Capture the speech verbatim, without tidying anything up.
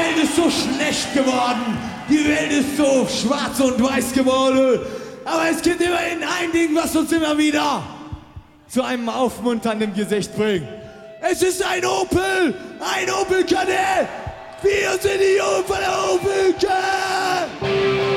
Welt ist so schlecht geworden. Die Welt ist so schwarz und weiß geworden. Aber es gibt immerhin ein Ding, was uns immer wieder zu einem aufmunternden Gesicht bringt. Es ist ein Opel, ein Opel Kadett. Wir sind die Jungs von der Opel Kadett.